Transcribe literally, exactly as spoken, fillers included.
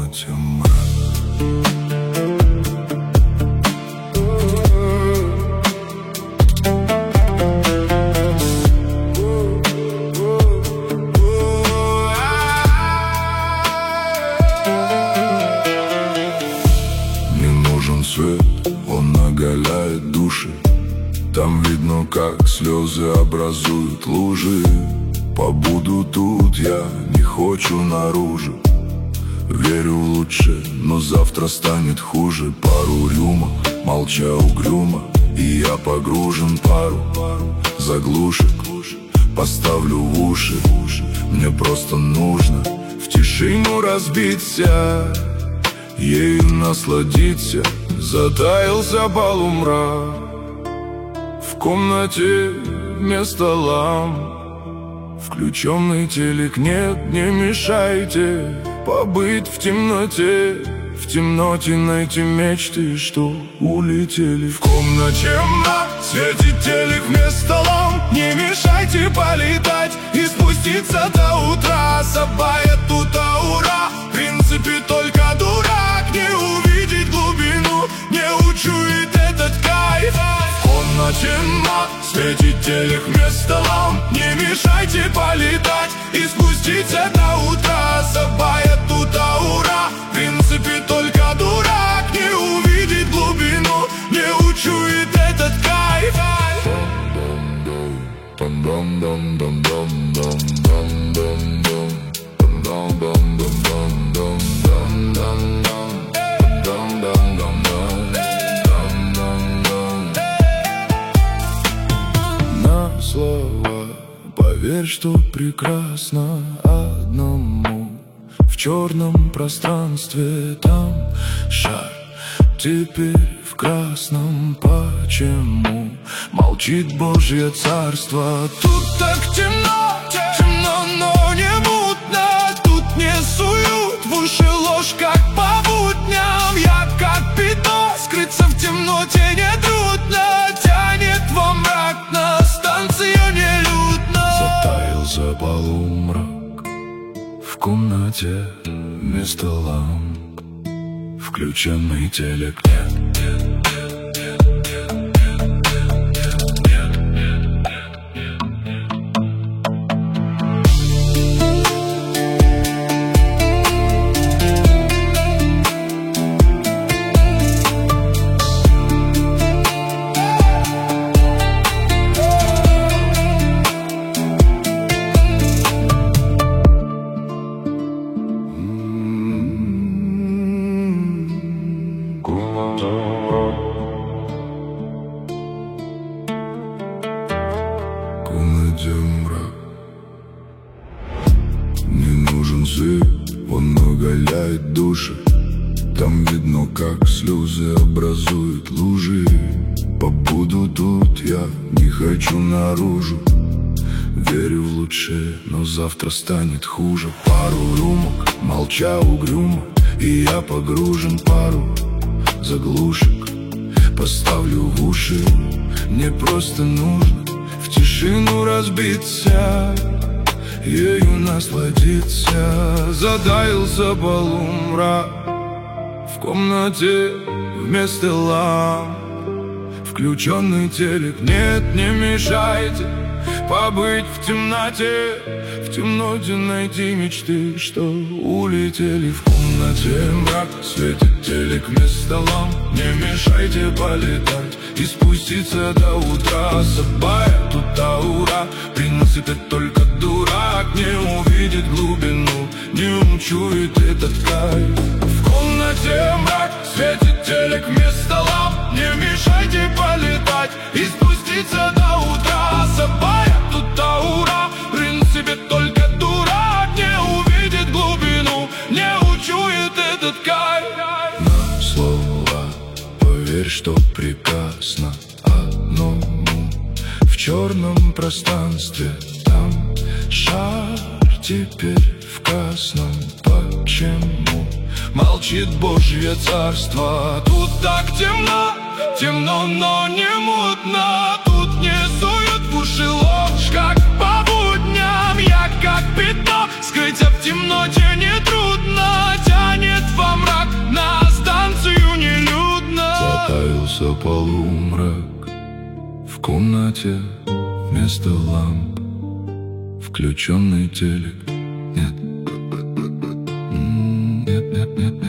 комнате мрак. Свет, он оголяет души. Там видно, как слезы образуют лужи. Побуду тут, я не хочу наружу. Верю в лучшее, но завтра станет хуже. Пару рюмок, молча угрюмо, и я погружен пару заглушек поставлю в уши. Мне просто нужно в тишину разбиться, ею насладиться. Затаился полумрак, в комнате вместо ламп включенный телек. Нет, не мешайте побыть в темноте, в темноте найти мечты, что улетели. В комнате мрак, светит телек вместо ламп. Не мешайте полетать и спуститься до утра. Собая тут аура, в принципе только дурак не увидеть глубину, не учует этот кайф. В комнате мрак, светит телек вместо ламп. Не мешайте полетать и спуститься до утра. Собая тут аура, в принципе только дурак не увидеть глубину, не учует этот кайф. На слова поверь, что прекрасно одному в черном пространстве. Там шар, теперь в красном. Почему молчит Божье царство? Тут так темно, темно, но не мутно. Тут не суют в уши ложь, как по будням. Я как пятно, скрыться в темноте нетрудно. Тянет во мрак, на станции нелюдно. Затаился полумрак, в комнате вместо ламп включенный телек. Нет, нет, нет. Комнате мрак, не нужен свет, он оголяет души. Там видно, как слезы образуют лужи. Побуду тут, я не хочу наружу. Верю в лучшее, но завтра станет хуже. Пару рюмок, молча угрюмо, и я погружен пару заглушек поставлю в уши. Мне просто нужно в тишину разбиться, ею насладиться. Затаился полумрак, в комнате вместо ламп включенный телек. Нет, не мешайте побыть в темноте, в темноте найти мечты, что улетели. В комнате мрак, светит телек вместо ламп. Не мешайте полетать и спуститься до утра. Собая тут аура, принципит только дурак не увидит глубину, не учует этот кайф. В комнате мрак, светит телек вместо ламп. Не мешайте полетать и спуститься до утра. Собая тут аура, в принципе только дурак не увидит глубину, не учует этот кайф. На слова поверь, что прекрасно одному в черном пространстве. Там шар, теперь в красном. Почему молчит Божье царство? Тут так темно, темно, но не мутно. Тут не суют в уши ложь, как по будням. Я как пятно, скрыться в темноте нетрудно. Тянет во полу мрак, в комнате вместо ламп включенный телек. Нет, М, нет, нет, нет, нет.